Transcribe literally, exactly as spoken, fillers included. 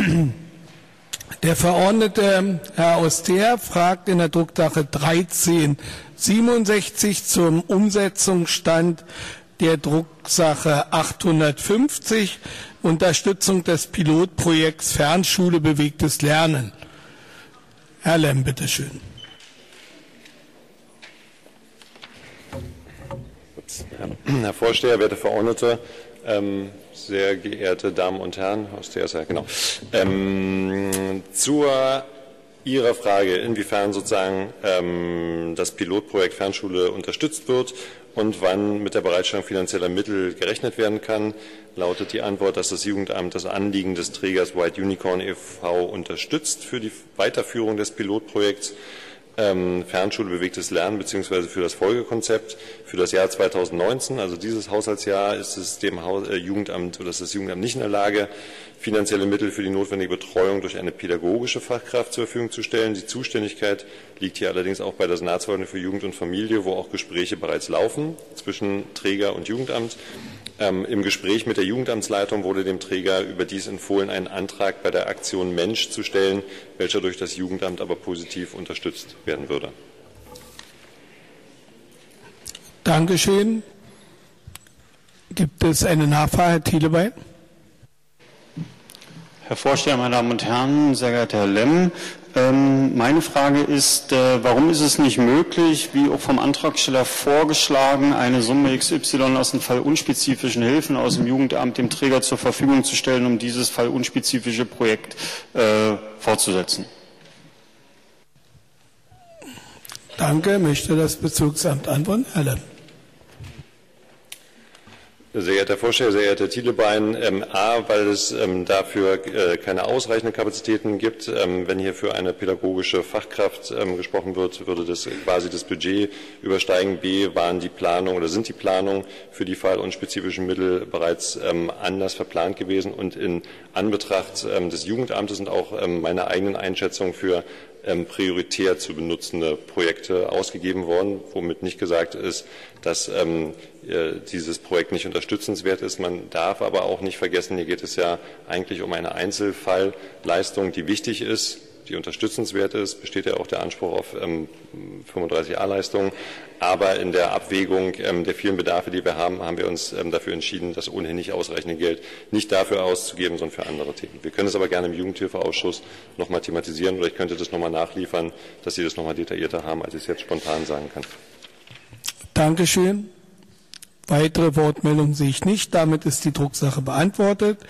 Der Verordnete Herr Auster fragt in der Drucksache dreizehn siebenundsechzig zum Umsetzungsstand der Drucksache achthundertfünfzig, Unterstützung des Pilotprojekts Fernschule bewegtes Lernen. Herr Lemm, bitteschön. Herr Vorsteher, werte Verordnete, ähm, sehr geehrte Damen und Herren, Auster ist ja, genau, ähm, zur Ihrer Frage, inwiefern sozusagen ähm, das Pilotprojekt Fernschule unterstützt wird und wann mit der Bereitstellung finanzieller Mittel gerechnet werden kann, lautet die Antwort, dass das Jugendamt das Anliegen des Trägers White Unicorn e V unterstützt für die Weiterführung des Pilotprojekts ähm, Fernschule bewegtes Lernen bzw. für das Folgekonzept für das Jahr zweitausendneunzehn. Also dieses Haushaltsjahr ist es dem Haus, äh, Jugendamt oder ist das Jugendamt nicht in der Lage, finanzielle Mittel für die notwendige Betreuung durch eine pädagogische Fachkraft zur Verfügung zu stellen. Die Zuständigkeit liegt hier allerdings auch bei der Senatsverordnetung für Jugend und Familie, wo auch Gespräche bereits laufen zwischen Träger und Jugendamt. Ähm, Im Gespräch mit der Jugendamtsleitung wurde dem Träger überdies empfohlen, einen Antrag bei der Aktion Mensch zu stellen, welcher durch das Jugendamt aber positiv unterstützt werden würde. Dankeschön. Gibt es eine Nachfrage, Herr Thielebein? Herr Vorsteher, meine Damen und Herren, sehr geehrter Herr Lemm, ähm, meine Frage ist, äh, warum ist es nicht möglich, wie auch vom Antragsteller vorgeschlagen, eine Summe X Y aus den fallunspezifischen Hilfen aus dem Jugendamt dem Träger zur Verfügung zu stellen, um dieses fallunspezifische Projekt äh, fortzusetzen? Danke. Möchte das Bezirksamt antworten? Herr Lemm. Sehr geehrter Herr Vorsteher, sehr geehrter Herr Thielebein, ähm, A, weil es ähm, dafür äh, keine ausreichenden Kapazitäten gibt. Ähm, wenn hier für eine pädagogische Fachkraft ähm, gesprochen wird, würde das quasi das Budget übersteigen. B, waren die Planung oder sind die Planungen für die fallunspezifischen Mittel bereits ähm, anders verplant gewesen und in Anbetracht ähm, des Jugendamtes und auch ähm, meiner eigenen Einschätzung für ähm, prioritär zu benutzende Projekte ausgegeben worden, womit nicht gesagt ist, dass ähm, dieses Projekt nicht unterstützenswert ist. Man darf aber auch nicht vergessen, hier geht es ja eigentlich um eine Einzelfallleistung, die wichtig ist, die unterstützenswert ist, besteht ja auch der Anspruch auf ähm, fünfunddreißig a-Leistungen. Aber in der Abwägung ähm, der vielen Bedarfe, die wir haben, haben wir uns ähm, dafür entschieden, das ohnehin nicht ausreichende Geld nicht dafür auszugeben, sondern für andere Themen. Wir können es aber gerne im Jugendhilfeausschuss noch mal thematisieren oder ich könnte das noch mal nachliefern, dass Sie das noch mal detaillierter haben, als ich es jetzt spontan sagen kann. Dankeschön. Weitere Wortmeldungen sehe ich nicht. Damit ist die Drucksache beantwortet.